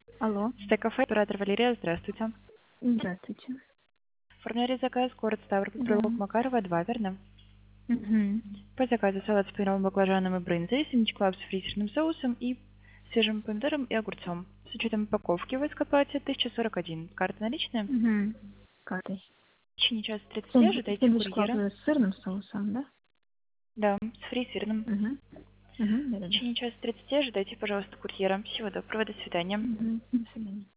Алло. Стейк-кафе, оператор Валерия, здравствуйте. Здравствуйте. Оформляли заказ, город Ставрополь, Да. провулок Макарова, 2, верно? Угу. По заказу салат с пюре баклажаном и брынзой, симичклаб с фрисерным соусом и свежим помидором и огурцом. С учетом упаковки вы заплатите 1041. Карта наличная? Угу. Картой. В течение часа 30 ожидайте Сэндвич клаб курьера. с сырным соусом, да? Да, с фрисерным. Угу. Угу. В Да-да-да. течение часа 30 ожидайте, пожалуйста, курьера. Всего доброго, до свидания. Угу. До свидания.